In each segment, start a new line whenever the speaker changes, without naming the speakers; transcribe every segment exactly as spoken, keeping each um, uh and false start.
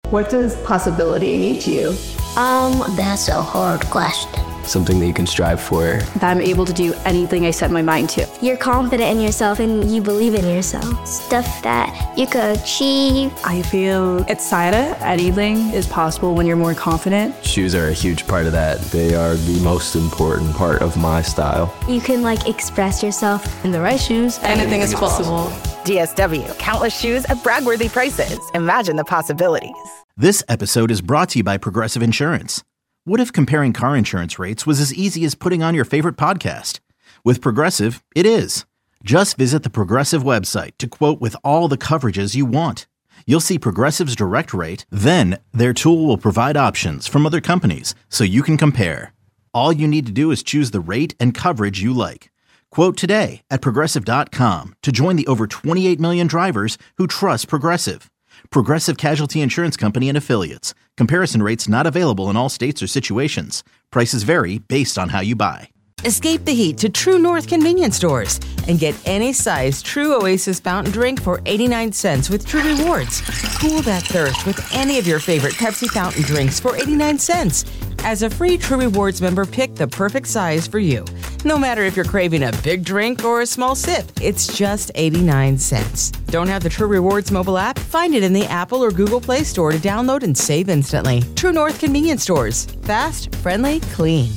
What does possibility mean to you?
Um, that's a hard question.
Something that you can strive for.
That I'm able to do anything I set my mind to.
You're confident in yourself and you believe in yourself. Stuff that you could achieve.
I feel excited. Anything is possible when you're more confident.
Shoes are a huge part of that.
They are the most important part of my style.
You can like express yourself.
In the right shoes, anything is possible.
D S W, countless shoes at brag-worthy prices. Imagine the possibilities.
This episode is brought to you by Progressive Insurance. What if comparing car insurance rates was as easy as putting on your favorite podcast? With Progressive, it is. Just visit the Progressive website to quote with all the coverages you want. You'll see Progressive's direct rate, then their tool will provide options from other companies so you can compare. All you need to do is choose the rate and coverage you like. Quote today at Progressive dot com to join the over twenty-eight million drivers who trust Progressive. Progressive Casualty Insurance Company and Affiliates. Comparison rates not available in all states or situations. Prices vary based on how you buy.
Escape the heat to True North convenience stores and get any size True Oasis fountain drink for eighty-nine cents with True Rewards. Cool that thirst with any of your favorite Pepsi fountain drinks for eighty-nine cents. As a free True Rewards member, pick the perfect size for you. No matter if you're craving a big drink or a small sip, it's just eighty-nine cents. Don't have the True Rewards mobile app? Find it in the Apple or Google Play Store to download and save instantly. True North convenience stores. Fast, friendly, clean.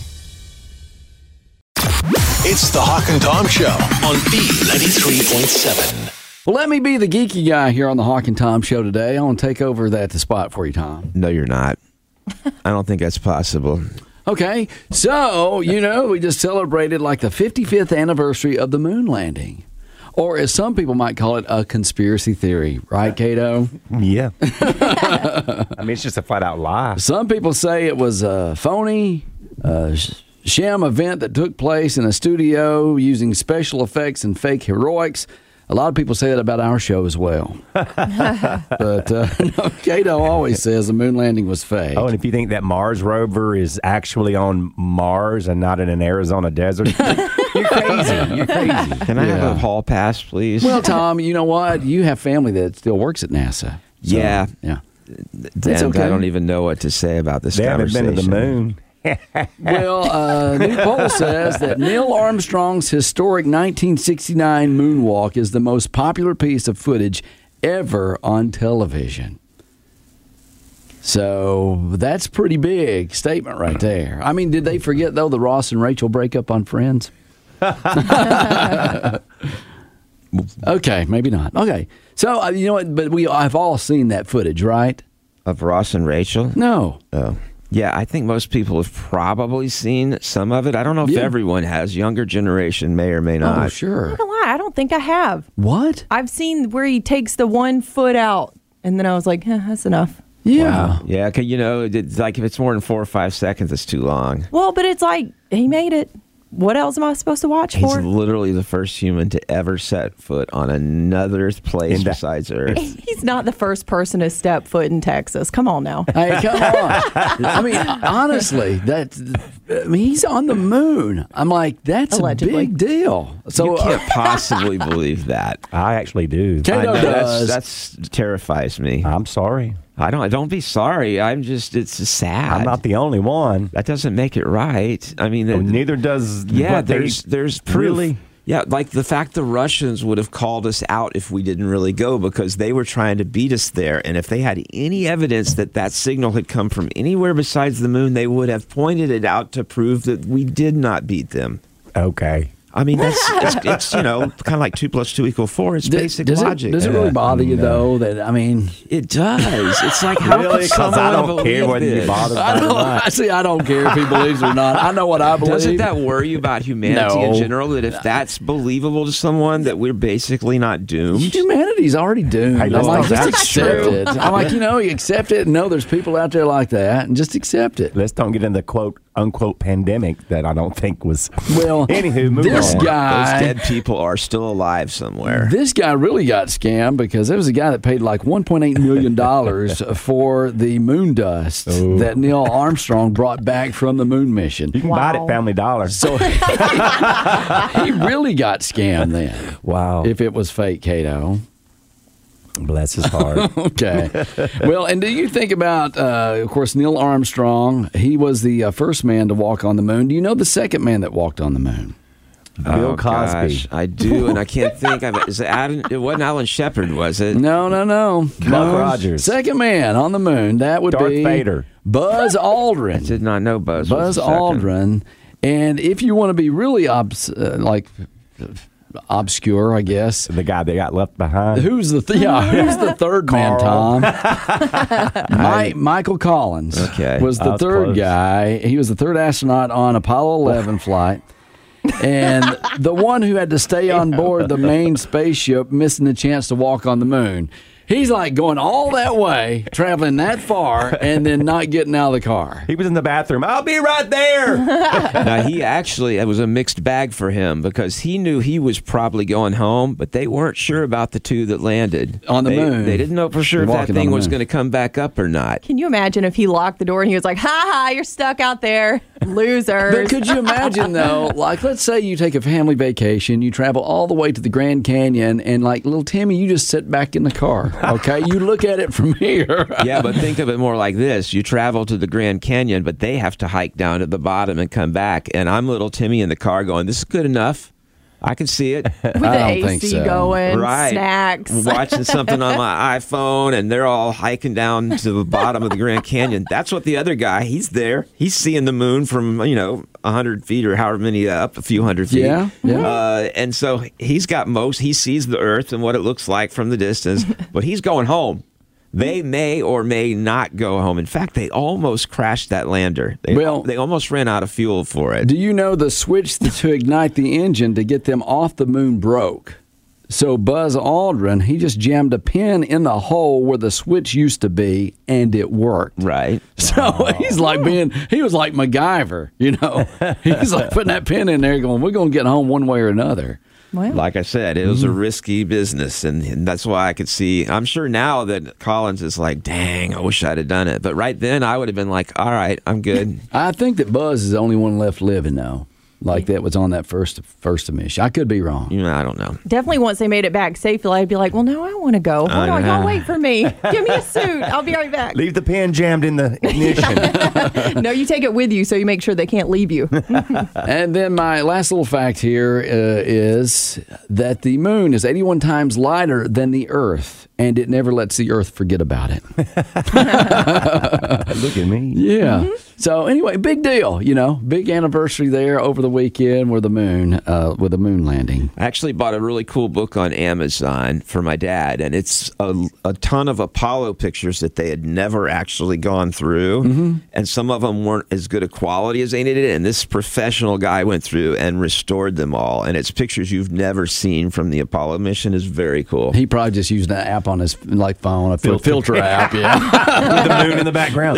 It's the Hawk and Tom Show on B ninety-three point seven.
Well, let me be the geeky guy here on the Hawk and Tom Show today. I want to take over that the spot for you, Tom.
No, you're not. I don't think that's possible.
Okay, so, you know, we just celebrated like the fifty-fifth anniversary of the moon landing. Or as some people might call it, a conspiracy theory. Right, Cato?
Yeah. I mean, it's just a flat-out lie.
Some people say it was a phony, uh, sham event that took place in a studio using special effects and fake heroics. A lot of people say that about our show as well. But uh, no, Cato always says the moon landing was fake.
Oh, and if you think that Mars rover is actually on Mars and not in an Arizona desert, you're crazy. You're crazy.
Can I
Yeah.
have a hall pass, please?
Well, Tom, you know what? You have family that still works at NASA. So,
yeah.
Yeah.
And
okay.
I don't even know what to say about this
They haven't
conversation.
been to the moon.
Well, a uh, new poll says that Neil Armstrong's historic nineteen sixty-nine moonwalk is the most popular piece of footage ever on television. So that's pretty big statement right there. I mean, did they forget, though, the Ross and Rachel breakup on Friends? Okay, maybe not. Okay. So, uh, you know what? But we have all seen that footage, right?
Of Ross and Rachel?
No.
Oh. Yeah, I think most people have probably seen some of it. I don't know if
Yeah.
everyone has. Younger generation may or may not.
Oh, sure.
I'm not gonna lie, I don't think I have.
What?
I've seen where he takes the one foot out, and then I was like, eh, that's enough.
Yeah.
Wow. Yeah, 'cause, you know, it's like if it's more than four or five seconds, it's too long.
Well, but it's like, he made it. What else am I supposed to watch
He's
for?
literally the first human to ever set foot on another place
In that-
besides Earth.
He's not the first person to step foot in Texas. Come on now.
Hey, come on. I mean, honestly, that's, I mean, he's on the moon. I'm like, that's
Allegedly.
a big deal. So
you can't
uh,
possibly believe that.
I actually do.
Cato
I know,
does.
that's, that's terrifies me.
I'm sorry.
I don't. Don't be sorry. I'm just. It's sad.
I'm not the only one.
That doesn't make it right. I mean,
Oh,
the-
neither does.
yeah.
what they-
There's there's proof.
Really?
Yeah, like the fact the Russians would have called us out if we didn't really go because they were trying to beat us there. And if they had any evidence that that signal had come from anywhere besides the moon, they would have pointed it out to prove that we did not beat them.
Okay.
I mean, that's it's, it's you know kind of like two plus two equal four. It's
d-
basic
does
logic.
It, does it really bother you, though, that, I mean...
It does. It's like, how
Really?
could
'Cause
someone
I don't
believe
care whether
this?
you bother
I
by it or
don't,
not.
see, I don't care if he believes it or not. I know what I believe.
Doesn't that worry you about humanity
No.
in general? That if that's believable to someone, that we're basically not doomed?
Humanity's already doomed.
Hey,
I'm
let's
like,
not-
just
that's
accept
true.
it. I'm like, you know, you accept it and know there's people out there like that and just accept it.
Let's don't get in the quote unquote pandemic that I don't think was.
Well,
Anywho, move
this
on.
guy...
Those dead people are still alive somewhere.
This guy really got scammed because there was a guy that paid like one point eight million dollars for the moon dust
Ooh.
that Neil Armstrong brought back from the moon mission.
You can buy it at Family Dollar.
So he really got scammed then.
Wow.
If it was fake, Cato.
Bless his heart.
Okay. Well, and do you think about, uh, of course, Neil Armstrong? He was the uh, first man to walk on the moon. Do you know the second man that walked on the moon?
Bill
oh,
Cosby.
Gosh, I do, and I can't think of it. Is it, Adam, it wasn't Alan Shepard, was it?
No, no, no.
Buck
no.
Rogers.
Second man on the moon. That would
Darth
be
Vader.
Buzz Aldrin.
I did not know Buzz.
Buzz Aldrin. And if you want to be really obs- uh, like obscure, I guess,
the guy that got left behind.
Who's the th- yeah? Who's the third man, Tom? My, Michael Collins.
Okay.
was the
was
third
close.
guy. He was the third astronaut on Apollo eleven flight. And the one who had to stay on board the main spaceship, missing the chance to walk on the moon. He's like going all that way, traveling that far, and then not getting out of the car.
He was in the bathroom. I'll be right there.
Now, he actually, it was a mixed bag for him because he knew he was probably going home, but they weren't sure about the two that landed.
On the
they,
moon.
They didn't know for sure if that
Walking on
thing
the
was
moon.
going to come back up or not.
Can you imagine if he locked the door and he was like, ha ha, you're stuck out there, losers.
But could you imagine, though, like, let's say you take a family vacation, you travel all the way to the Grand Canyon, and, like, little Timmy, you just sit back in the car, okay? You look at it from here.
Yeah, but think of it more like this. You travel to the Grand Canyon, but they have to hike down to the bottom and come back. And I'm little Timmy in the car going, this is good enough. I can see it.
With the A C so. going,
right.
snacks.
Watching something on my iPhone, and they're all hiking down to the bottom of the Grand Canyon. That's what the other guy, he's there. He's seeing the moon from, you know, one hundred feet or however many up, a few hundred feet.
Yeah, yeah.
Uh, and so he's got most, he sees the Earth and what it looks like from the distance, but he's going home. They may or may not go home. In fact, they almost crashed that lander. They,
Well-
they almost ran out of fuel for it.
Do you know the switch to ignite the engine to get them off the moon broke? So Buzz Aldrin, he just jammed a pin in the hole where the switch used to be, and it worked.
Right.
So he's like being, he was like MacGyver, you know. He's like putting that pin in there going, we're going to get home one way or another.
Well,
Like I said, it was a risky business, and, and that's why I could see. I'm sure now that Collins is like, dang, I wish I'd have done it. But right then, I would have been like, all right, I'm good.
I think that Buzz is the only one left living, though. Like that was on that first first mission. I could be wrong.
You know, I don't know.
definitely once they made it back safely, I'd be like, well, no, I want to go. Hold
I
on,
know.
y'all wait for me. Give me a suit. I'll be right back.
Leave the pin jammed in the ignition.
No, you take it with you so you make sure they can't leave you.
And then my last little fact here uh, is that the moon is eighty-one times lighter than the Earth, and it never lets the Earth forget about it.
Look at me.
Yeah. So anyway, big deal, you know, big anniversary there over the weekend with the moon, uh, with the moon landing.
I actually bought a really cool book on Amazon for my dad, and it's a, a ton of Apollo pictures that they had never actually gone through,
Mm-hmm.
and some of them weren't as good a quality as they needed, and this professional guy went through and restored them all, and it's pictures you've never seen from the Apollo mission. Is very cool.
He probably just used an app on his like phone, a filter, filter app, yeah.
With the moon in the background.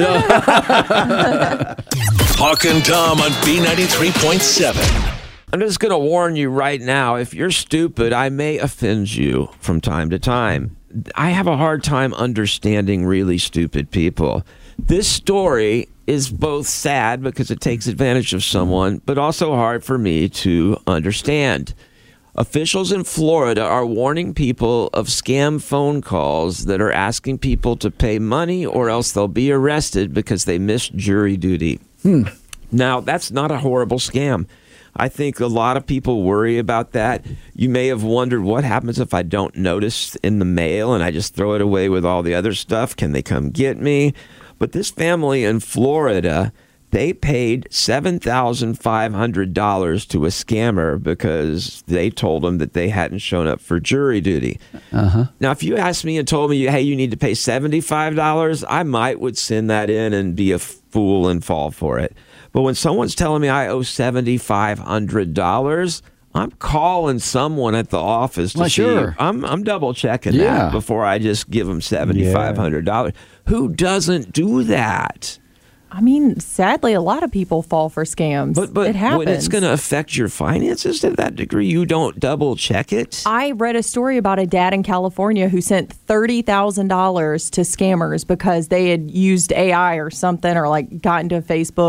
Hawk and Tom on B ninety-three point seven.
I'm just going to warn you right now, if you're stupid, I may offend you from time to time. I have a hard time understanding really stupid people. This story is both sad because it takes advantage of someone, but also hard for me to understand. Officials in Florida are warning people of scam phone calls that are asking people to pay money or else they'll be arrested because they missed jury duty.
Hmm.
Now, that's not a horrible scam. I think a lot of people worry about that. You may have wondered, what happens if I don't notice in the mail and I just throw it away with all the other stuff? Can they come get me? But this family in Florida, they paid seven thousand five hundred dollars to a scammer because they told them that they hadn't shown up for jury duty.
Uh-huh.
Now, if you asked me and told me, hey, you need to pay seventy-five dollars, I might would send that in and be a fool and fall for it. But when someone's telling me I owe seven thousand five hundred dollars, I'm calling someone at the office to
Well,
see.
sure.
I'm I'm double checking
Yeah.
that before I just give them seven thousand five hundred dollars. Who doesn't do that?
I mean, sadly, a lot of people fall for scams.
But but
it happens.
when it's going to affect your finances to that degree, you don't double check it.
I read a story about a dad in California who sent thirty thousand dollars to scammers because they had used A I or something or like got into Facebook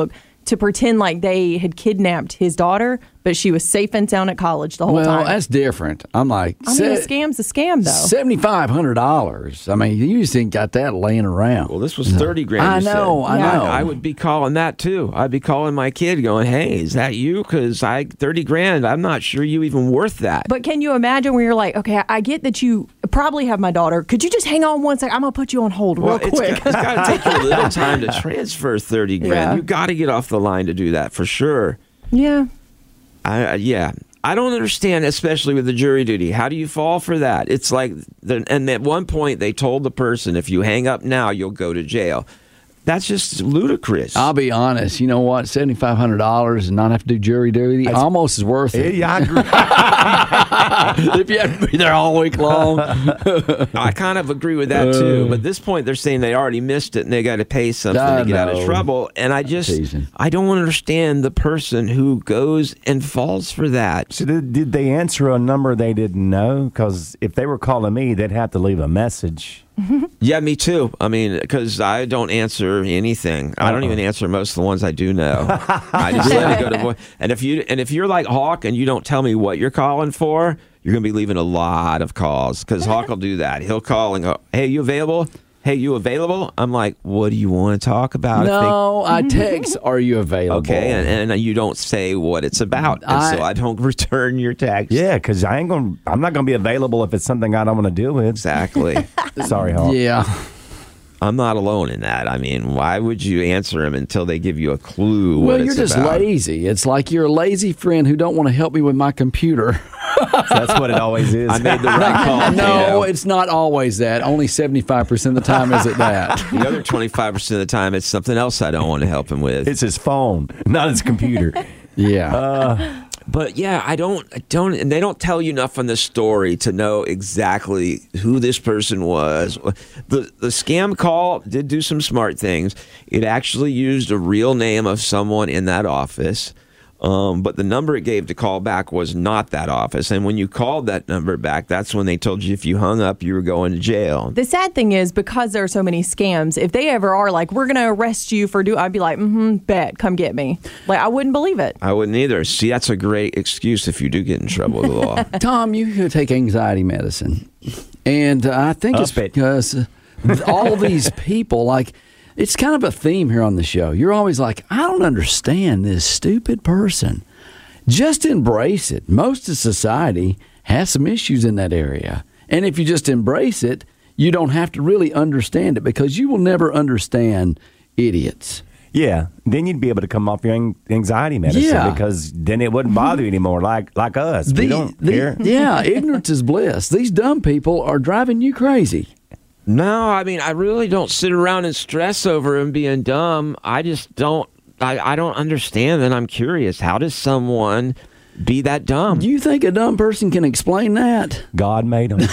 to pretend like they had kidnapped his daughter, but she was safe and sound at college the whole
well,
time.
Well, that's different. I'm like,
I mean, a scam's a scam, though.
seventy-five hundred dollars. I mean, you just ain't got that laying around.
Well, this was thirty grand.
I
you
know,
said.
I know.
I, I would be calling that too. I'd be calling my kid, going, "Hey, is that you? Because I thirty grand. I'm not sure you even worth that."
But can you imagine where you're like, okay, I get that you probably have my daughter. Could you just hang on one second? I'm gonna put you on hold real
well,
quick.
It's got, it's got to take you a little time to transfer thirty grand.
Yeah.
You got to get off the line to do that for sure.
Yeah.
I, I yeah. I don't understand, especially with the jury duty. How do you fall for that? It's like, and at one point they told the person, if you hang up now, you'll go to jail. That's just ludicrous.
I'll be honest. You know what? seventy-five hundred dollars and not have to do jury duty
That's,
almost is worth it.
Yeah, I
agree. If you have to be there all week long.
I kind of agree with that, too. But at this point, they're saying they already missed it and they got to pay something
I
to get
know.
out of trouble. And I just,
Teasing.
I don't understand the person who goes and falls for that.
So did, did they answer a number they didn't know? Because if they were calling me, they'd have to leave a message.
Yeah, me too. I mean, because I don't answer anything. I don't even answer most of the ones I do know. I just let it go to voice. And if you and if you're like Hawk and you don't tell me what you're calling for, you're going to be leaving a lot of calls because Hawk will do that. He'll call and go, "Hey, you available? Hey, you available?" I'm like, "What do you want to talk about?"
No, I text, "Are you available?"
Okay, and, and you don't say what it's about, and
I,
so I don't return your text.
Yeah, because I ain't gonna. I'm not gonna be available if it's something I don't want to deal with.
Exactly.
Sorry, Hawk.
Yeah.
I'm not alone in that. I mean, why would you answer them until they give you a clue what
Well,
it's
you're just
about?
lazy. It's like you're a lazy friend who don't want to help me with my computer.
That's what it always is.
I made the right call.
No,
Tato.
it's not always that. Only seventy-five percent of the time is it that.
The other twenty-five percent of the time, it's something else I don't want to help him with.
It's his phone, not his computer.
Yeah.
Uh,
But yeah, I don't, I don't, and they don't tell you enough on the story to know exactly who this person was. The the scam call did do some smart things. It actually used a real name of someone in that office. Um, but the number it gave to call back was not that office. And when you called that number back, that's when they told you if you hung up, you were going to jail.
The sad thing is, because there are so many scams, if they ever are like, we're going to arrest you for do, I'd be like, mm-hmm, bet, come get me. Like, I wouldn't believe it.
I wouldn't either. See, that's a great excuse if you do get in trouble with the law.
Tom, you could take anxiety medicine. And uh, I think
Up
it's
it.
because uh, all these people, like, it's kind of a theme here on the show. You're always like, I don't understand this stupid person. Just embrace it. Most of society has some issues in that area. And if you just embrace it, you don't have to really understand it because you will never understand idiots.
yeah, then you'd be able to come off your an- anxiety medicine
Yeah.
because then it wouldn't bother you anymore. Like like us, we
The-
don't
the-
care.
Yeah, ignorance is bliss. These dumb people are driving you crazy.
No, I mean, I really don't sit around and stress over him being dumb. I just don't, I, I don't understand, and I'm curious. How does someone be that dumb?
Do you think a dumb person can explain that?
God made them.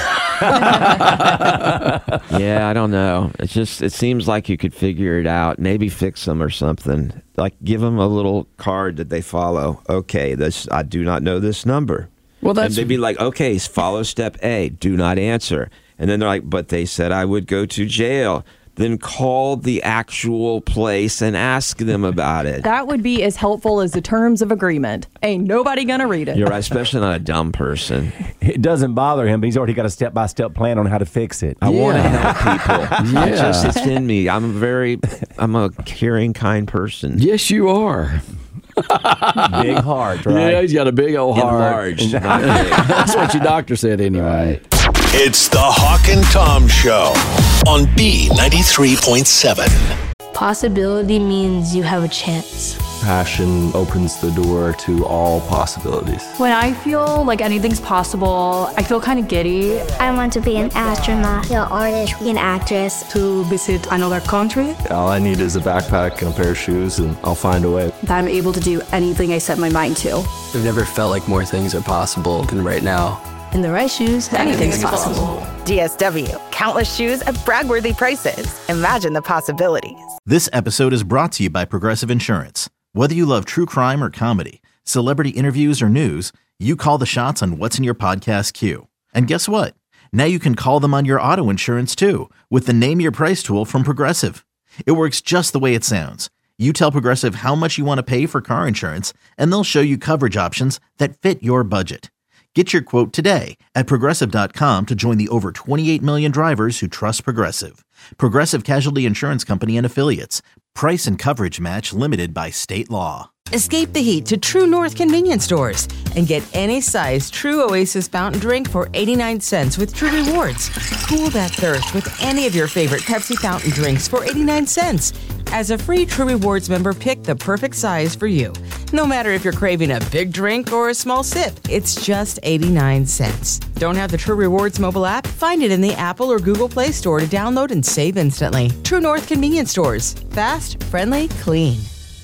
Yeah, I don't know. It's just, it seems like you could figure it out. Maybe fix them or something. Like, give them a little card that they follow. Okay, this I do not know this number.
Well, that's
and they'd be like, okay, follow step A, do not answer. And then they're like, but they said I would go to jail. Then call the actual place and ask them about it.
That would be as helpful as the terms of agreement. Ain't nobody going to read it.
You're right, especially not a dumb person.
It doesn't bother him, but he's already got a step by step plan on how to fix it.
I
Yeah.
want to help people. I
Yeah.
just, it's in me. I'm a very, I'm a caring, kind person.
Yes, you are.
Big heart, right?
Yeah, he's got a big old heart.
Enlarged, not big.
That's what your doctor said anyway.
It's the Hawk and Tom Show on B ninety-three point seven.
Possibility means you have a chance.
Passion opens the door to all possibilities.
When I feel like anything's possible, I feel kind of giddy.
I want to be an astronaut, an artist, an actress.
To visit another country,
All I need is a backpack and a pair of shoes, and I'll find a way.
that I'm able to do anything I set my mind to.
I've never felt like more things are possible than right now.
In the right shoes, anything's possible.
D S W, countless shoes at brag-worthy prices. Imagine the possibilities.
This episode is brought to you by Progressive Insurance. Whether you love true crime or comedy, celebrity interviews or news, you call the shots on what's in your podcast queue. And guess what? Now you can call them on your auto insurance too with the Name Your Price tool from Progressive. It works just the way it sounds. You tell Progressive how much you want to pay for car insurance, and they'll show you coverage options that fit your budget. Get your quote today at Progressive dot com to join the over twenty-eight million drivers who trust Progressive. Progressive Casualty Insurance Company and Affiliates. Price and coverage match limited by state law.
Escape the heat to True North convenience stores and get any size True Oasis fountain drink for eighty-nine cents with True Rewards. Cool that thirst with any of your favorite Pepsi fountain drinks for eighty-nine cents. As a free True Rewards member, pick the perfect size for you. No matter if you're craving a big drink or a small sip, it's just eighty-nine cents. Don't have the True Rewards mobile app? Find it in the Apple or Google Play Store to download and save instantly. True North convenience stores. Fast, friendly, clean.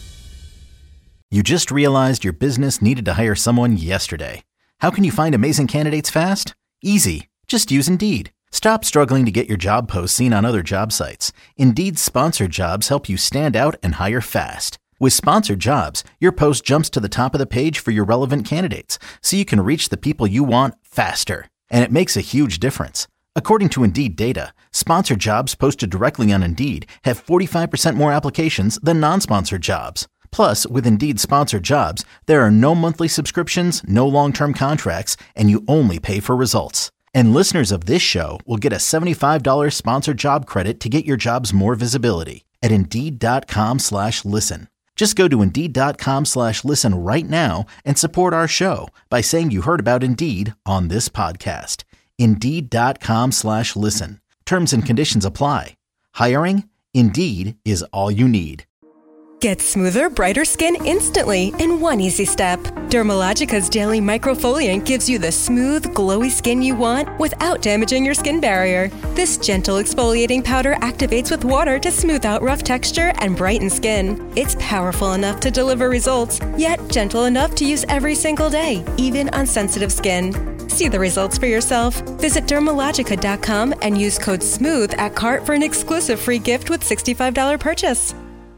You just realized your business needed to hire someone yesterday. How can you find amazing candidates fast? Easy. Just use Indeed. Stop struggling to get your job posts seen on other job sites. Indeed's sponsored jobs help you stand out and hire fast. With sponsored jobs, your post jumps to the top of the page for your relevant candidates, so you can reach the people you want faster. And it makes a huge difference. According to Indeed data, sponsored jobs posted directly on Indeed have forty-five percent more applications than non-sponsored jobs. Plus, with Indeed sponsored jobs, there are no monthly subscriptions, no long-term contracts, and you only pay for results. And listeners of this show will get a seventy-five dollars sponsored job credit to get your jobs more visibility at Indeed.com slash listen. Just go to Indeed.com slash listen right now and support our show by saying you heard about Indeed on this podcast. Indeed.com slash listen. Terms and conditions apply. Hiring? Indeed is all you need.
Get smoother, brighter skin instantly in one easy step. Dermalogica's Daily Microfoliant gives you the smooth, glowy skin you want without damaging your skin barrier. This gentle exfoliating powder activates with water to smooth out rough texture and brighten skin. It's powerful enough to deliver results, yet gentle enough to use every single day, even on sensitive skin. See the results for yourself. Visit Dermalogica dot com and use code SMOOTH at cart for an exclusive free gift with sixty-five dollars purchase.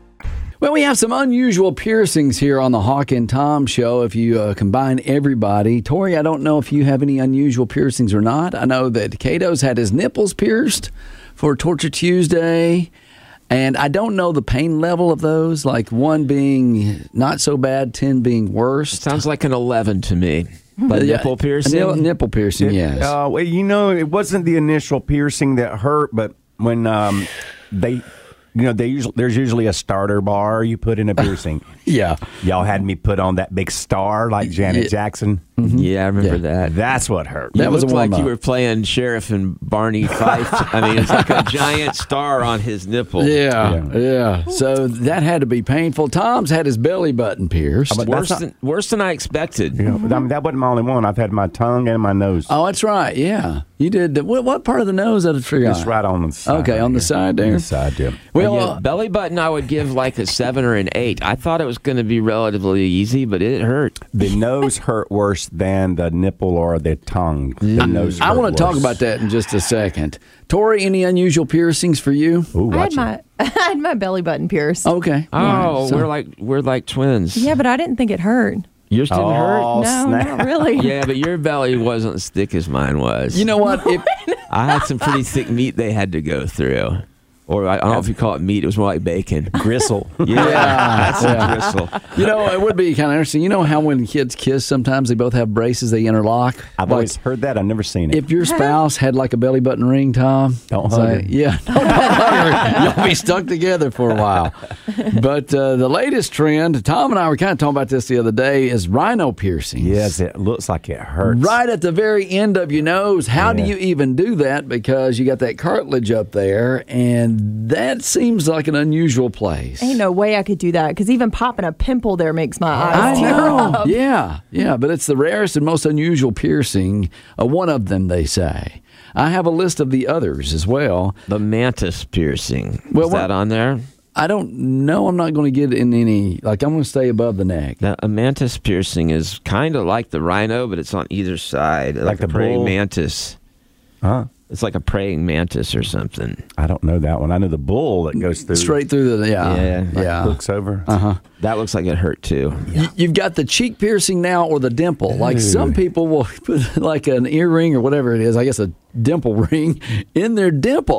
Well, we have some unusual piercings here on the Hawk and Tom show if you uh, combine everybody. Tori, I don't know if you have any unusual piercings or not. I know that Cato's had his nipples pierced for Torture Tuesday, and I don't know the pain level of those, like one being not so bad, ten being worse.
It sounds like an eleven to me. But
yeah,
nipple piercing?
A nipple piercing,
It-
yes.
Uh, well, you know, it wasn't the initial piercing that hurt, but when um, they... You know, they usually, there's usually a starter bar you put in a piercing.
Yeah.
Y'all had me put on that big star like Janet
Yeah.
Jackson.
Mm-hmm. Yeah, I remember
Yeah.
that.
That's what hurt.
You
That was a
looked like
warm-up.
you were playing Sheriff and Barney Fife. I mean, it's like a giant star on his nipple.
Yeah, yeah, So that had to be painful. Tom's had his belly button pierced.
But
Worse
that's
than worse than I expected.
You know, I mean, that wasn't my only one. I've had my tongue and my nose.
Oh, that's right. Yeah, you did. the- What, what part of the nose? I forgot.
It's right on the side.
Okay, on the side there.
On the side, yeah.
Well,
Yeah,
uh,
belly button, I would give like a seven or an eight. I thought it was going to be relatively easy, but it hurt.
The nose hurt worse than the nipple or the tongue. The nose
I
hurt
want to talk
worse.
about that in just a second. Tori, any unusual piercings for you?
Ooh,
I had
watch it.
my I had my belly button pierced.
Okay.
Oh,
All right. So-
we're like we're like twins.
Yeah, but I didn't think it hurt.
Yours didn't hurt?
Oh,
No,
snap.
not really.
Yeah, but your belly wasn't as thick as mine was.
You know what? If,
I had some pretty thick meat they had to go through. Or I, I don't know if you call it meat. It was more like bacon.
Gristle.
Yeah, that's
Yeah.
a gristle.
you know, it would be kind of interesting. You know how when kids kiss, sometimes they both have braces, they interlock?
I've
Like,
always heard that. I've never seen it.
if your spouse had like a belly button ring, Tom,
Don't
say-
hug her.
Yeah, don't, don't hug her. You'll be stuck together for a while. But uh, the latest trend, Tom and I were kind of talking about this the other day, is rhino piercings.
yes, it looks like it hurts.
Right at the very end of your nose. How do
Yeah.
you even do that? Because you got that cartilage up there, and that seems like an unusual place.
Ain't no way I could do that because even popping a pimple there makes my
I
eyes tear
know.
up.
Yeah, yeah, but it's the rarest and most unusual piercing. Uh, one of them, they say. I have a list of the others as well.
The mantis piercing.
Well,
Is that
what-
on there?
I don't know. I'm not going to get in any. Like I'm going to stay above the neck.
Now, a mantis piercing is kind of like the rhino, but it's on either side. Like,
Like
a
the
praying
bull?
mantis.
Huh?
It's like a praying mantis or something.
I don't know that one. I know the bull that goes through.
Straight through the yeah
Yeah,
like,
yeah.
looks over.
Uh huh.
That looks like it hurt too.
Y- You've got the cheek piercing now or the dimple. Like some people will put like an earring or whatever it is, I guess a dimple ring, in their dimple.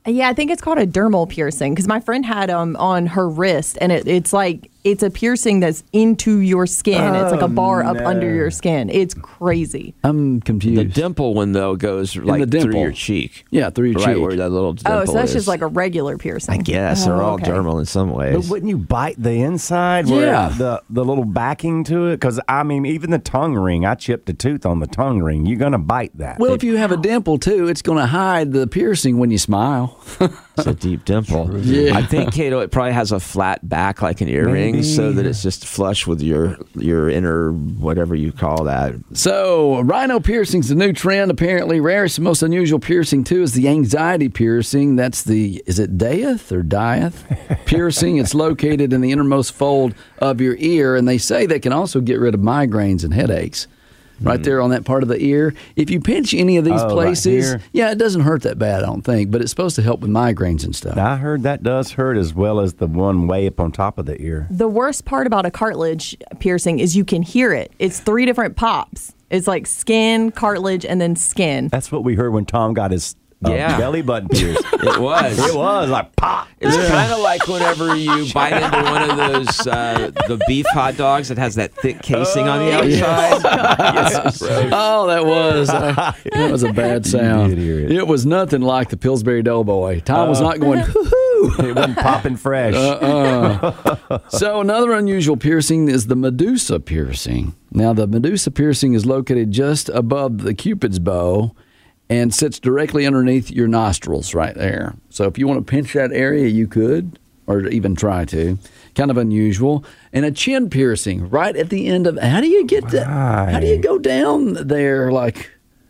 Yeah, I think it's called a dermal piercing because my friend had um on her wrist, and it, it's like it's a piercing that's into your skin. Oh, it's like a bar no. up under your skin. It's crazy.
I'm confused.
The dimple one though goes like through your cheek.
Yeah, through your
right
cheek.
Right where that little dimple
Oh, so that's
is.
just like a regular piercing.
I guess
oh,
they're all
okay.
dermal in some ways.
But wouldn't you bite the inside? Where
Yeah.
The the little backing to it, because I mean, even the tongue ring. I chipped a tooth on the tongue ring. You're gonna bite that.
Well, if you have a dimple too, it's going to hide the piercing when you smile.
It's a deep dimple.
Yeah.
I think, Cato, it probably has a flat back like an earring,
Maybe.
so that it's just flush with your your inner whatever you call that.
So, rhino piercing's the new trend. Apparently, rarest and most unusual piercing too is the anxiety piercing. That's the is it Diath or Diath piercing? It's located in the innermost fold of your ear, and they say they can also get rid of migraines and headaches. Right there on that part of the ear. If you pinch any of these
Oh, right
places,
here?
yeah, it doesn't hurt that bad, I don't think, but it's supposed to help with migraines and stuff.
I heard that does hurt as well as the one way up on top of the ear.
The worst part about a cartilage piercing is you can hear it. It's three different pops. It's like skin, cartilage, and then skin.
That's what we heard when Tom got his uh,
Yeah.
belly button pierced.
It was.
It was like pop.
It's kind of like whenever you bite into one of those uh, the beef hot dogs that has that thick casing on the outside. Yes.
Oh, that was uh, that was a bad sound.
It.
It was nothing like the Pillsbury Doughboy. Tom was
Uh,
not going, hoo-hoo.
It wasn't popping fresh.
Uh-uh. So another unusual piercing is the Medusa piercing. Now, the Medusa piercing is located just above the Cupid's bow and sits directly underneath your nostrils right there. So if you want to pinch that area, you could, or even try to. Kind of unusual. And a chin piercing right at the end of, how do you get that? How do you go down there like...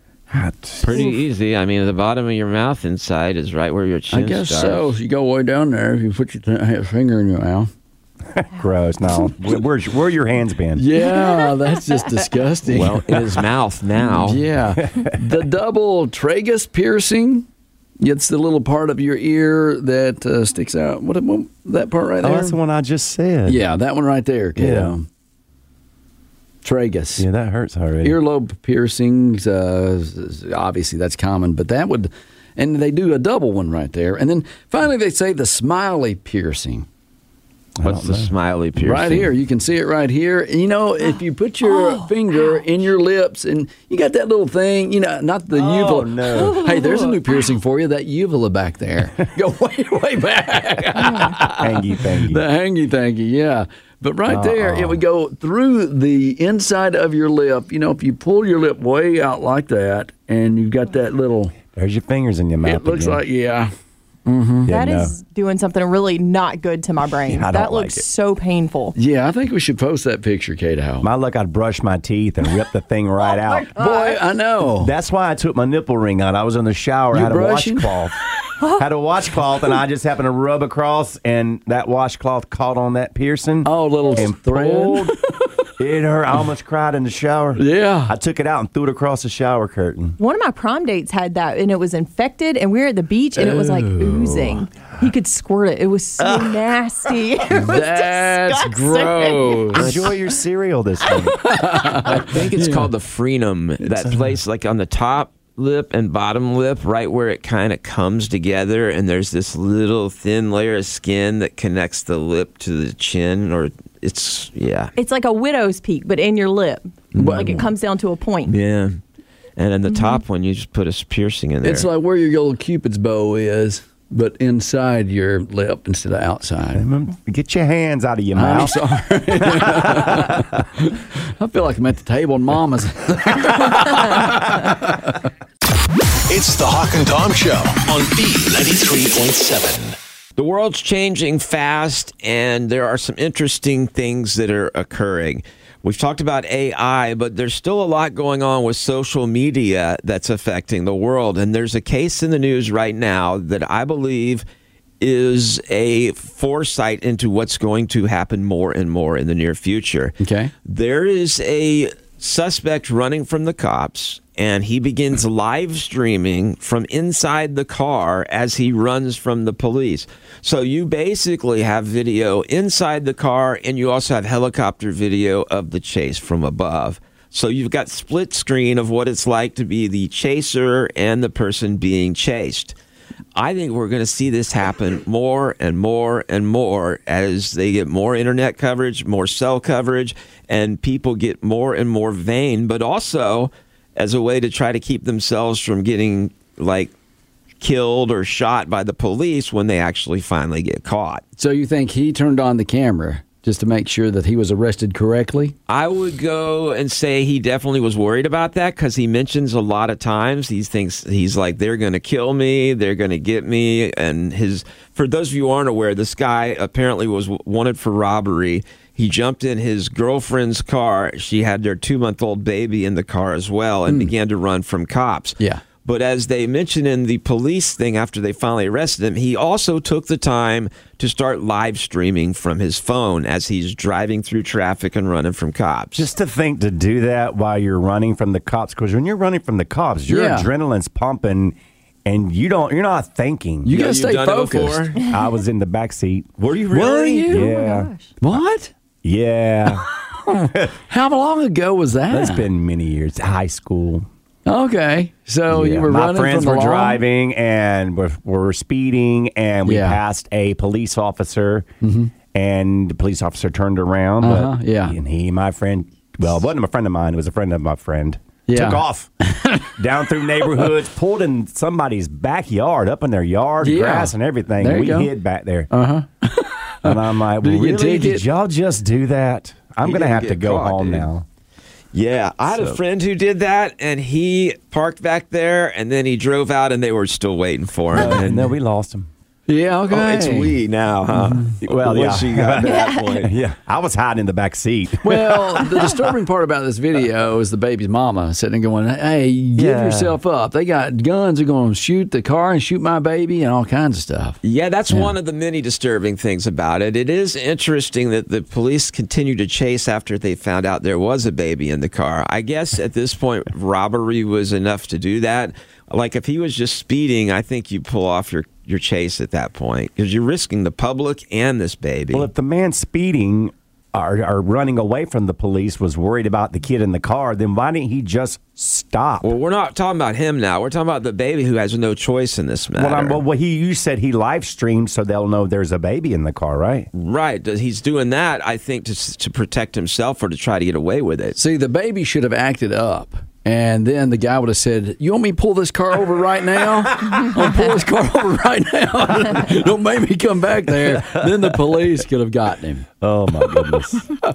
Pretty easy. I mean, the bottom of your mouth inside is right where your chin
I guess
starts.
so. You go way down there, if you put your th- finger in your mouth.
Gross. No. Where's where your hands been?
Yeah, that's just disgusting.
Well, in his mouth now.
Yeah. The double tragus piercing. It's the little part of your ear that uh, sticks out. What, what that part right there?
Oh, that's the one I just said.
Yeah, that one right there, kiddo.
Yeah.
Tragus.
Yeah, that hurts already.
Earlobe piercings, uh, obviously that's common, but that would, and they do a double one right there. And then finally they say the smiley piercing.
What's the smiley piercing?
Right here. You can see it right here. You know, if you put your
Oh,
finger
ouch.
in your lips and you got that little thing, you know, not the
Oh,
uvula.
no.
Hey, there's a new piercing for you, that uvula back there. Go way, way back.
Hangy thangy.
The hangy thangy, yeah. But right there,
Uh-uh.
it would go through the inside of your lip. You know, if you pull your lip way out like that and you've got that little...
There's your fingers in your mouth.
It looks
again.
like, yeah.
Yeah,
That
no.
is doing something really not good to my brain.
Yeah, I don't
that
like
looks
it.
so painful.
Yeah, I think we should post that picture, Kato.
My luck, I'd brush my teeth and rip the thing right
Oh,
out.
Boy, I know.
That's why I took my nipple ring out. I was in the shower,
You
had
brushing?
a washcloth. had a washcloth, and I just happened to rub across, and that washcloth caught on that piercing.
Oh, little
and
thread.
pulled. It hurt. I almost cried in the shower.
Yeah.
I took it out and threw it across the shower curtain.
One of my prom dates had that, and it was infected, and we were at the beach, and it was like oozing. He could squirt it. It was so nasty. It was
That's
disgusting.
gross.
Enjoy your cereal this week.
I think it's called the frenum. That place, like on the top lip and bottom lip, right where it kind of comes together, and there's this little thin layer of skin that connects the lip to the chin, or it's, yeah.
It's like a widow's peak, but in your lip. Like it comes down to a point.
Yeah. And in the
Mm-hmm.
top one, you just put a piercing in there.
It's like where your little Cupid's bow is, but inside your lip instead of outside.
Get your hands out of your
I'm
mouth.
sorry. I feel like I'm at the table in Mama's.
It's the Hawk and Tom Show on B ninety-three point seven.
The world's changing fast, and there are some interesting things that are occurring. We've talked about A I, but there's still a lot going on with social media that's affecting the world. And there's a case in the news right now that I believe is a foresight into what's going to happen more and more in the near future.
Okay.
There is a suspect running from the cops, and he begins live streaming from inside the car as he runs from the police. So you basically have video inside the car, and you also have helicopter video of the chase from above. So you've got split screen of what it's like to be the chaser and the person being chased. I think we're going to see this happen more and more and more as they get more internet coverage, more cell coverage, and people get more and more vain, but also as a way to try to keep themselves from getting, like, killed or shot by the police when they actually finally get caught.
So you think he turned on the camera just to make sure that he was arrested correctly?
I would go and say he definitely was worried about that because he mentions a lot of times he thinks he's like, they're going to kill me, they're going to get me. And his, for those of you who aren't aware, this guy apparently was wanted for robbery. He jumped in his girlfriend's car. She had their two-month-old baby in the car as well and mm. began to run from cops.
Yeah.
But as they mentioned in the police thing after they finally arrested him, he also took the time to start live streaming from his phone as he's driving through traffic and running from cops.
Just to think to do that while you're running from the cops, because when you're running from the cops, your
Yeah.
adrenaline's pumping and you don't, you're not thinking.
You
Yeah,
gotta
you've
stay
done it
focused.
before?
I was in the back seat.
Were you
Were
really?
you?
Yeah.
What?
Yeah.
How long ago was that?
That's been many years. High school.
Okay. So
Yeah.
you were
My
running
friends
from the
were
law?
driving and were, were speeding, and we
Yeah.
passed a police officer,
Mm-hmm.
and the police officer turned around.
Uh-huh,
But
yeah.
And he, my friend, well, it wasn't a friend of mine. It was a friend of my friend.
Yeah.
Took off down through neighborhoods, pulled in somebody's backyard, up in their yard,
Yeah.
grass and everything.
There you
we
go.
hid back there.
Uh-huh.
And I'm like,
Did you get a
really?
ticket?
Did y'all just do that? I'm
He
going to
didn't
have to
get
go
caught,
home
dude.
now.
Yeah, I had
So-
a friend who did that, and he parked back there, and then he drove out, and they were still waiting for him.
And
And
then we lost him.
Yeah, okay.
oh, it's we now, huh?
Well, yeah.
Once you got to that point.
Yeah, I was hiding in the back seat.
Well, the disturbing part about this video is the baby's mama sitting and going, hey, give
Yeah.
yourself up. They got guns. They're going to shoot the car and shoot my baby and all kinds of stuff.
Yeah, that's one of the many disturbing things about it. It is interesting that the police continue to chase after they found out there was a baby in the car. I guess at this point, robbery was enough to do that. Like if he was just speeding, I think you pull off your, your chase at that point because you're risking the public and this baby.
Well, if the man speeding or, or running away from the police was worried about the kid in the car, then why didn't he just stop?
Well, we're not talking about him now. We're talking about the baby who has no choice in this matter.
Well, I'm, well, he you said he live streamed so they'll know there's a baby in the car, right?
Right. He's doing that, I think, to to protect himself or to try to get away with it.
See, the baby should have acted up. And then the guy would have said, you want me to pull this car over right now? I'll pull this car over right now. Don't make me come back there. Then the police could have gotten him.
Oh, my goodness.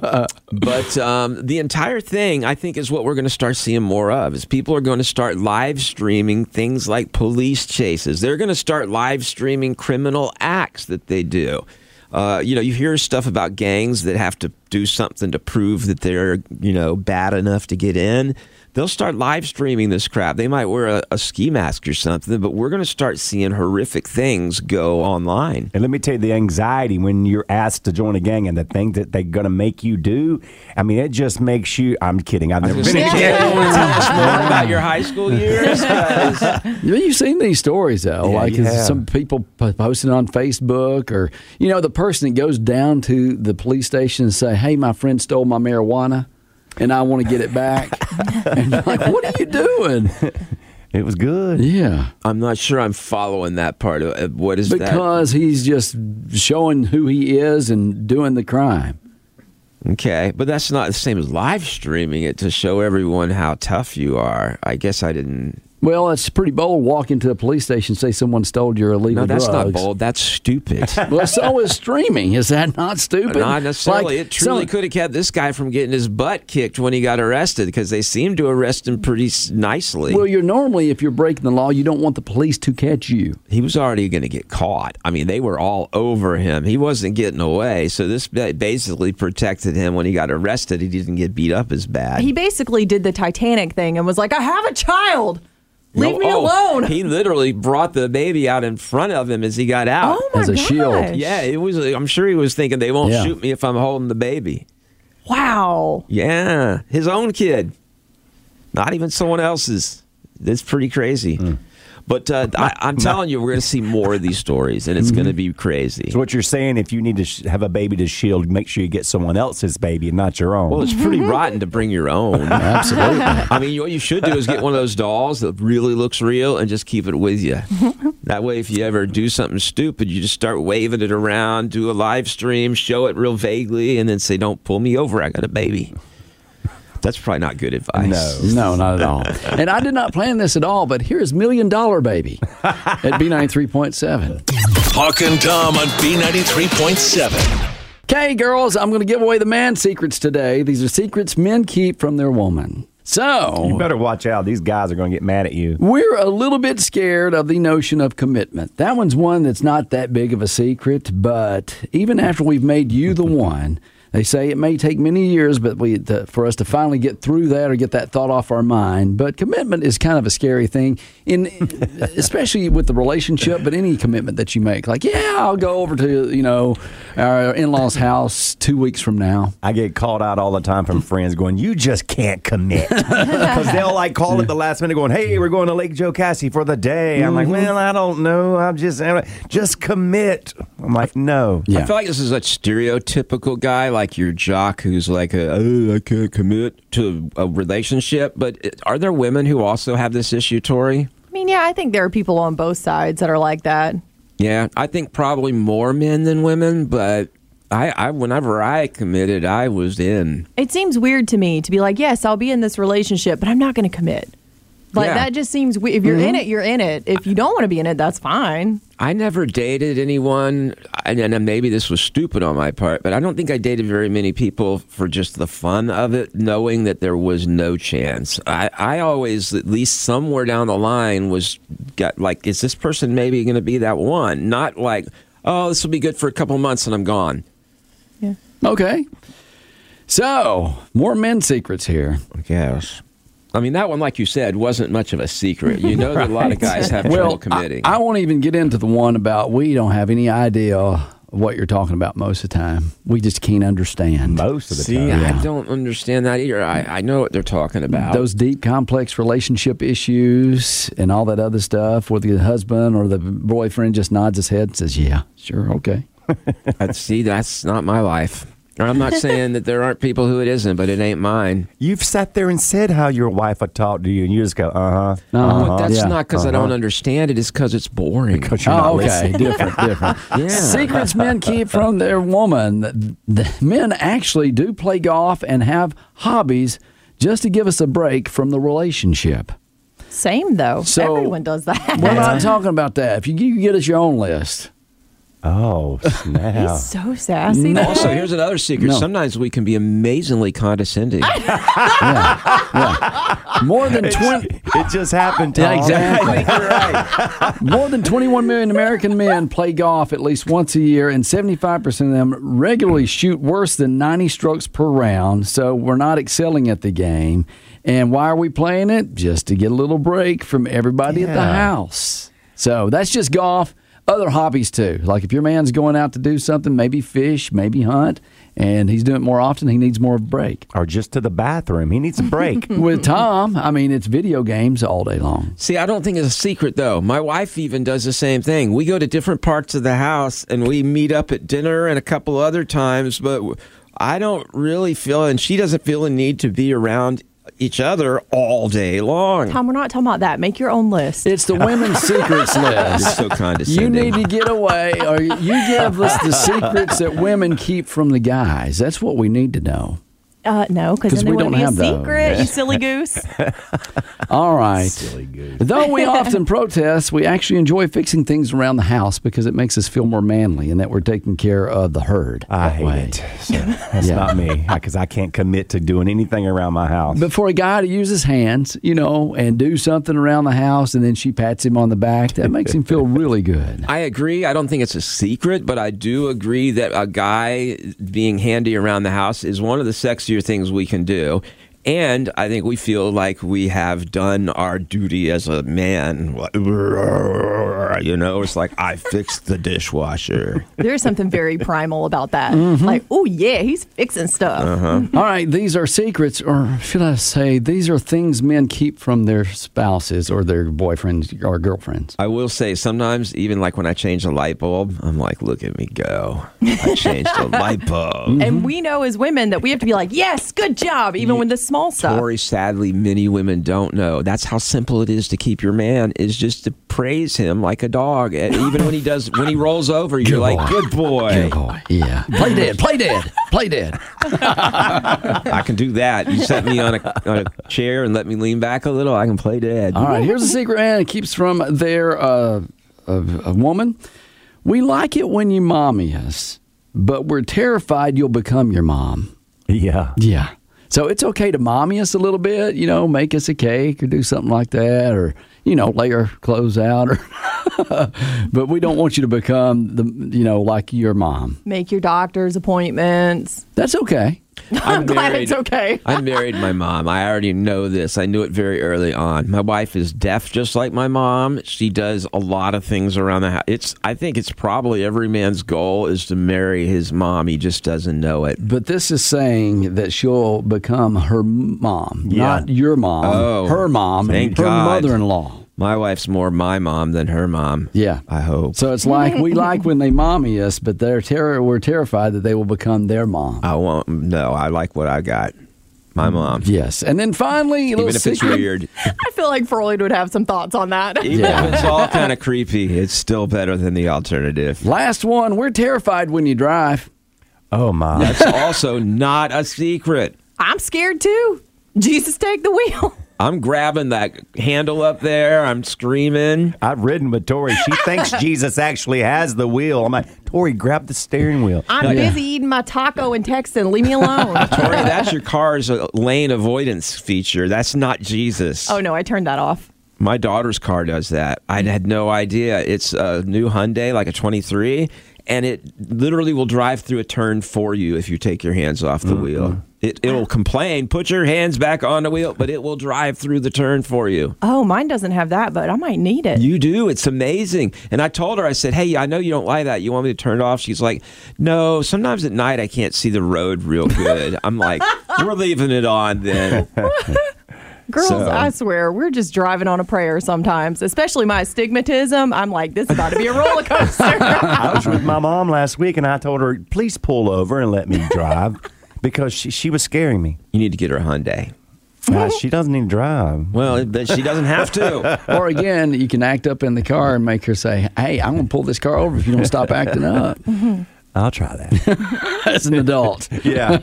But um, the entire thing, I think, is what we're going to start seeing more of, is people are going to start live streaming things like police chases. They're going to start live streaming criminal acts that they do. Uh, you know, you hear stuff about gangs that have to do something to prove that they're, you know, bad enough to get in. They'll start live streaming this crap. They might wear a, a ski mask or something, but we're going to start seeing horrific things go online.
And let me tell you, the anxiety when you're asked to join a gang and the thing that they're going to make you do, I mean, it just makes you, I'm kidding, I've never been in a gang.
Tell us more about your high school years.
You've seen these stories, though.
Yeah,
like
you have.
some people p- posting on Facebook or, you know, the person that goes down to the police station and say, hey, my friend stole my marijuana and I want to get it back. And you're like, what are you doing?
It was good.
Yeah.
I'm not sure I'm following that part of it. What is that?
Because he's just showing who he is and doing the crime.
Okay, but that's not the same as live streaming it to show everyone how tough you are. I guess I didn't.
Well, it's pretty bold. Walk into a police station and say someone stole your illegal
No, that's
drugs.
not bold. That's stupid.
Well, so is streaming. Is that not stupid?
Not necessarily.
Like,
it truly
some-
could have kept this guy from getting his butt kicked when he got arrested because they seemed to arrest him pretty s- nicely.
Well, you're normally, if you're breaking the law, you don't want the police to catch you.
He was already going to get caught. I mean, they were all over him. He wasn't getting away. So this ba- basically protected him when he got arrested. He didn't get beat up as bad.
He basically did the Titanic thing and was like, I have a child. Leave
No,
me
oh,
alone.
He literally brought the baby out in front of him as he got out.
Oh, my
As a
gosh.
shield.
Yeah, it was. I'm sure he was thinking they won't
Yeah.
shoot me if I'm holding the baby.
Wow.
Yeah, his own kid, not even someone else's. That's pretty crazy.
Mm.
But uh, I, I'm telling you, we're going to see more of these stories, and it's going to be crazy.
So what you're saying, if you need to sh- have a baby to shield, make sure you get someone else's baby and not your own.
Well, it's pretty rotten to bring your own.
Absolutely.
I mean, what you should do is get one of those dolls that really looks real and just keep it with you. That way, if you ever do something stupid, you just start waving it around, do a live stream, show it real vaguely, and then say, "Don't pull me over, I got a baby." That's probably not good advice.
No, no, not at all. And I did not plan this at all, but here's Million Dollar Baby at B ninety-three point seven.
Hawk and Tom on B ninety-three point seven.
Okay, girls, I'm going to give away the man secrets today. These are secrets men keep from their woman. So
you better watch out. These guys are going to get mad at you.
We're a little bit scared of the notion of commitment. That one's one that's not that big of a secret, but even after we've made you the one, they say it may take many years, but we to, for us to finally get through that or get that thought off our mind. But commitment is kind of a scary thing, in especially with the relationship. But any commitment that you make, like, yeah, I'll go over to you know our in-laws' house two weeks from now.
I get called out all the time from friends going, "You just can't commit," because they'll like call at the last minute, going, "Hey, we're going to Lake Jocassee for the day." I'm like, "Well, I don't know. I'm just just commit." I'm like, "No."
Yeah. I feel like this is a stereotypical guy. Like your jock who's like, a, oh, I can't commit to a relationship. But are there women who also have this issue, Tori?
I mean, yeah, I think there are people on both sides that are like that.
Yeah, I think probably more men than women, but I, I whenever I committed, I was in.
It seems weird to me to be like, yes, I'll be in this relationship, but I'm not going to commit. Like, yeah. That just seems weird. If you're mm-hmm. in it, you're in it. If you don't want to be in it, that's fine.
I never dated anyone, and maybe this was stupid on my part, but I don't think I dated very many people for just the fun of it, knowing that there was no chance. I, I always, at least somewhere down the line, was got like, is this person maybe going to be that one? Not like, oh, this will be good for a couple months and I'm gone.
Yeah.
Okay. So, more men secrets here.
I guess. I mean, that one, like you said, wasn't much of a secret. You know that a lot of guys have
well,
trouble committing.
I, I won't even get into the one about we don't have any idea what you're talking about most of the time. We just can't understand.
Most of the
See,
time.
Yeah. I don't understand that either. I, I know what they're talking about.
Those deep, complex relationship issues and all that other stuff where the husband or the boyfriend just nods his head and says, yeah, sure, okay.
See, that's not my life. I'm not saying that there aren't people who it isn't, but it ain't mine.
You've sat there and said how your wife would talk to you, and you just go, uh-huh. uh-huh
well, that's yeah, not because uh-huh. I don't understand it. It's because it's boring.
Because you're
oh,
not
okay.
listening.
different, different.
Yeah.
Secrets men keep from their woman. The, the men actually do play golf and have hobbies just to give us a break from the relationship.
Same, though.
So,
everyone does that.
We're not talking about that. If you, you get us your own list.
Oh, snap.
He's so sassy.
No. Also, here's another secret. No. Sometimes we can be amazingly condescending.
yeah, yeah. More than twenty.
It just happened, Tom.
Yeah, exactly. I think you're right. More than twenty-one million American men play golf at least once a year, and seventy-five percent of them regularly shoot worse than ninety strokes per round. So we're not excelling at the game. And why are we playing it? Just to get a little break from everybody yeah. at the house. So that's just golf. Other hobbies, too. Like if your man's going out to do something, maybe fish, maybe hunt, and he's doing it more often, he needs more of a break.
Or just to the bathroom. He needs a break.
With Tom, I mean, it's video games all day long.
See, I don't think it's a secret, though. My wife even does the same thing. We go to different parts of the house, and we meet up at dinner and a couple other times, but I don't really feel, and she doesn't feel a need to be around each other all day long.
Tom, we're not talking about that. Make your own list.
It's the women's secrets list.
You're so condescending.
You need to get away, or you give us the secrets that women keep from the guys. That's what we need to know.
Uh, no, because then
we
it wouldn't
don't
be a
have
secret,
those.
you silly goose.
All right.
Silly goose.
Though we often protest, we actually enjoy fixing things around the house because it makes us feel more manly and that we're taking care of the herd.
I hate
way.
it. So that's yeah. not me, because I can't commit to doing anything around my house.
But for a guy to use his hands, you know, and do something around the house, and then she pats him on the back, that makes him feel really good.
I agree. I don't think it's a secret, but I do agree that a guy being handy around the house is one of the sexier things we can do. And I think we feel like we have done our duty as a man. You know, it's like, I fixed the dishwasher.
There's something very primal about that.
Mm-hmm.
Like, oh, yeah, he's fixing stuff.
Uh-huh.
All right, these are secrets, or should I say, these are things men keep from their spouses or their boyfriends or girlfriends.
I will say, sometimes, even like when I change a light bulb, I'm like, look at me go. I changed a light bulb.
And we know as women that we have to be like, yes, good job, even with the small stuff.
Tori, sadly, many women don't know. That's how simple it is to keep your man, is just to praise him like a dog. And even when he does, when he rolls over, you're
Good
like,
boy.
good boy.
Good boy. Yeah. Play dead. Play dead. Play dead.
I can do that. You set me on a, on a chair and let me lean back a little, I can play dead.
All right, here's a secret man keeps from their uh, a, a woman. We like it when you mommy us, but we're terrified you'll become your mom.
Yeah.
Yeah. So it's okay to mommy us a little bit, you know, make us a cake or do something like that, or, you know, lay our clothes out. Or but we don't want you to become, the, you know, like your mom.
Make your doctor's appointments.
That's okay.
I'm, I'm glad it's okay.
I married my mom. I already know this. I knew it very early on. My wife is deaf just like my mom. She does a lot of things around the house. It's, I think it's probably every man's goal is to marry his mom. He just doesn't know it.
But this is saying that she'll become her mom,
Yeah.
not your mom.
Oh,
her mom,
thank
her
God.
mother-in-law.
My wife's more my mom than her mom.
Yeah.
I hope.
So it's like we like when they mommy us, but they're ter- we're terrified that they will become their mom.
I won't. No, I like what I got. My mom.
Yes. And then finally, a
even
little
if it's
secret.
weird,
I feel like Froyd would have some thoughts on that.
even if it's all kind of creepy, it's still better than the alternative.
Last one, we're terrified when you drive.
Oh, my.
That's also not a secret.
I'm scared too. Jesus, take the wheel.
I'm grabbing that handle up there. I'm screaming.
I've ridden with Tori. She thinks Jesus actually has the wheel. I'm like, Tori, grab the steering wheel.
I'm
Yeah.
busy eating my taco and texting. Leave me alone.
Tori, that's your car's uh, lane avoidance feature. That's not Jesus.
Oh, no, I turned that off.
My daughter's car does that. I had no idea. It's a new Hyundai, like a twenty-three, and it literally will drive through a turn for you if you take your hands off the mm-hmm. wheel. It, it'll complain, put your hands back on the wheel, but it will drive through the turn for you.
Oh, mine doesn't have that, but I might need it.
You do. It's amazing. And I told her, I said, hey, I know you don't like that. You want me to turn it off? She's like, no, sometimes at night I can't see the road real good. I'm like, we're leaving it on then.
Girls,
So-
I swear, we're just driving on a prayer sometimes, especially my astigmatism. I'm like, this is about to be a roller coaster.
I was with my mom last week, and I told her, please pull over and let me drive because she, she was scaring me.
You need to get her a Hyundai.
Uh, she doesn't need to drive.
Well, but she doesn't have to.
Or again, you can act up in the car and make her say, hey, I'm going to pull this car over if you don't stop acting up.
I'll try that.
As an adult.
Yeah.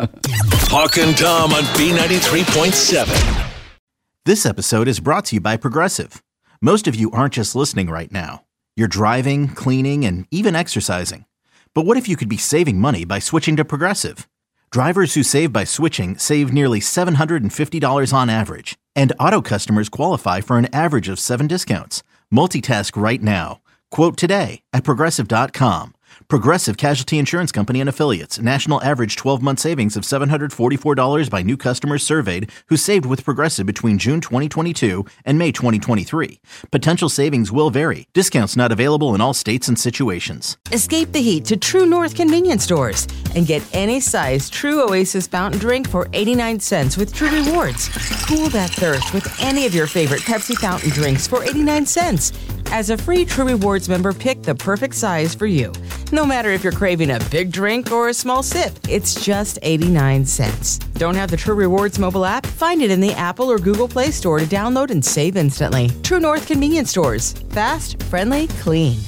Hawk and Tom on B ninety-three point seven.
This episode is brought to you by Progressive. Most of you aren't just listening right now. You're driving, cleaning, and even exercising. But what if you could be saving money by switching to Progressive? Drivers who save by switching save nearly seven hundred fifty dollars on average. And auto customers qualify for an average of seven discounts. Multitask right now. Quote today at Progressive dot com. Progressive Casualty Insurance Company and Affiliates. National average twelve-month savings of seven hundred forty-four dollars by new customers surveyed who saved with Progressive between June twenty twenty-two and May twenty twenty-three. Potential savings will vary. Discounts not available in all states and situations.
Escape the heat to True North convenience stores and get any size True Oasis fountain drink for eighty-nine cents with True Rewards. Cool that thirst with any of your favorite Pepsi fountain drinks for eighty-nine cents. As a free True Rewards member, pick the perfect size for you. No matter if you're craving a big drink or a small sip, it's just eighty-nine cents. Don't have the True Rewards mobile app? Find it in the Apple or Google Play Store to download and save instantly. True North convenience stores. Fast, friendly, clean.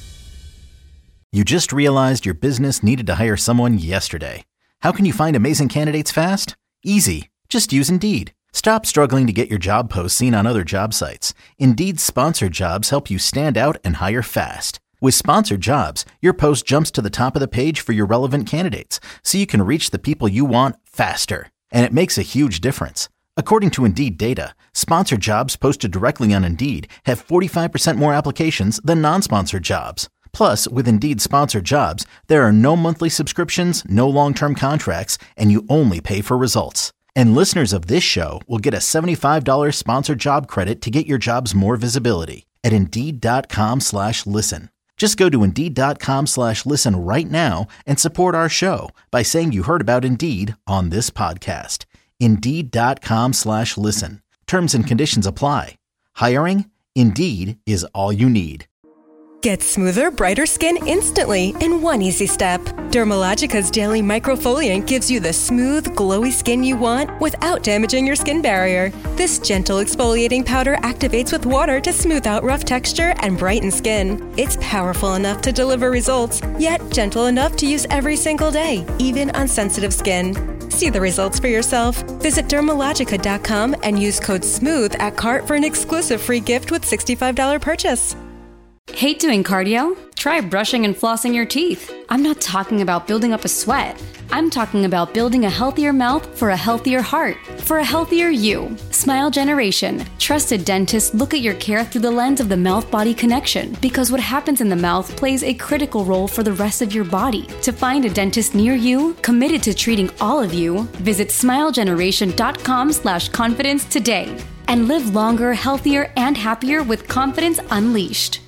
You just realized your business needed to hire someone yesterday. How can you find amazing candidates fast? Easy. Just use Indeed. Stop struggling to get your job posts seen on other job sites. Indeed's sponsored jobs help you stand out and hire fast. With sponsored jobs, your post jumps to the top of the page for your relevant candidates, so you can reach the people you want faster. And it makes a huge difference. According to Indeed data, sponsored jobs posted directly on Indeed have forty-five percent more applications than non-sponsored jobs. Plus, with Indeed sponsored jobs, there are no monthly subscriptions, no long-term contracts, and you only pay for results. And listeners of this show will get a seventy-five dollars sponsored job credit to get your jobs more visibility at Indeed.com slash listen. Just go to Indeed.com slash listen right now and support our show by saying you heard about Indeed on this podcast. Indeed.com slash listen. Terms and conditions apply. Hiring? Indeed is all you need.
Get smoother, brighter skin instantly in one easy step. Dermalogica's Daily Microfoliant gives you the smooth, glowy skin you want without damaging your skin barrier. This gentle exfoliating powder activates with water to smooth out rough texture and brighten skin. It's powerful enough to deliver results, yet gentle enough to use every single day, even on sensitive skin. See the results for yourself. Visit Dermalogica dot com and use code SMOOTH at cart for an exclusive free gift with sixty-five dollars purchase.
Hate doing cardio? Try brushing and flossing your teeth. I'm not talking about building up a sweat. I'm talking about building a healthier mouth for a healthier heart, for a healthier you. Smile Generation. Trusted dentists look at your care through the lens of the mouth-body connection, because what happens in the mouth plays a critical role for the rest of your body. To find a dentist near you, committed to treating all of you, visit smilegeneration.com slash confidence today. And live longer, healthier, and happier with confidence unleashed.